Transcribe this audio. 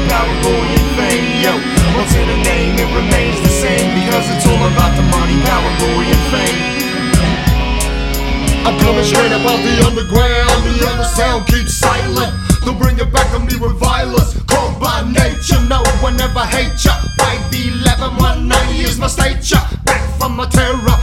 power, glory, and fame. Yo, what's in a name? It remains the same, because it's all about the money, power, glory, and fame. I'm coming straight up out the underground. The undersound keeps silent. They'll bring it back to me with violence. Called by nature, no one ever hate ya. 5'11", 190 is my stature. Back from my terror.